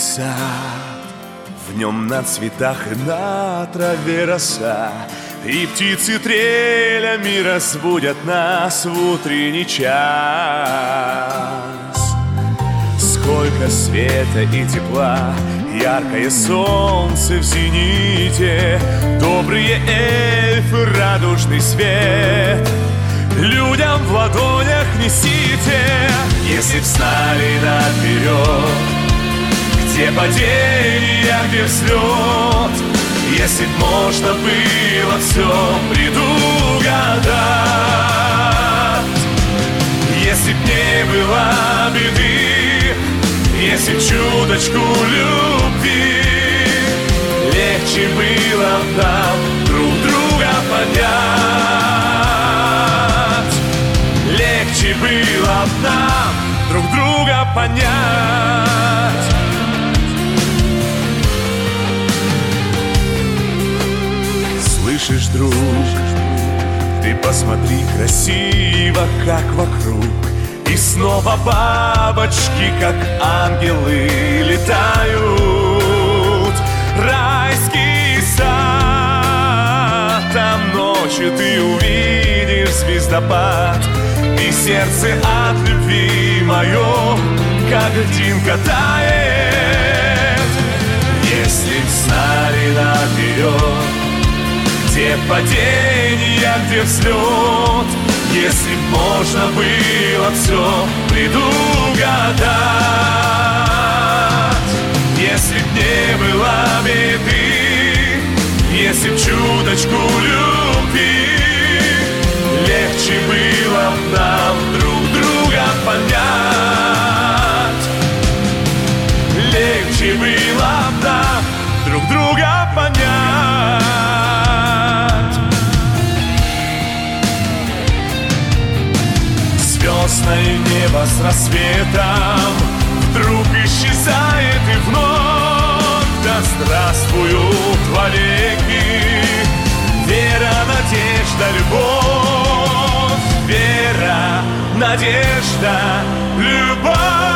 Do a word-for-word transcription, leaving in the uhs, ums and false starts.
сад, в нем на цветах и на траве роса, и птицы трелями разбудят нас в утренний час. Сколько света и тепла, яркое солнце в зените, добрые эльфы, радужный свет людям в ладонях несите. Если б знали наперед, где падение, где взлет, если б можно было все предугадать, если б не было беды, если б чуточку любви, легче было нам друг друга понять, легче было нам друг друга понять. Слышишь, друг, ты посмотри красиво, как вокруг, и снова бабочки, как ангелы, летают. Райский сад, там ночью ты увидишь звездопад, и сердце от любви мое, как льдинка, тает. Если б знали наперед, где падение, где взлет, если б можно было все предугадать, если б не было беды, если б чуточку любви, легче было нам друг друга понять, легче было нам друг друга понять. Звездное небо с рассветом вдруг исчезает и вновь. Да здравствуют вовеки вера, надежда, любовь, вера, надежда, любовь.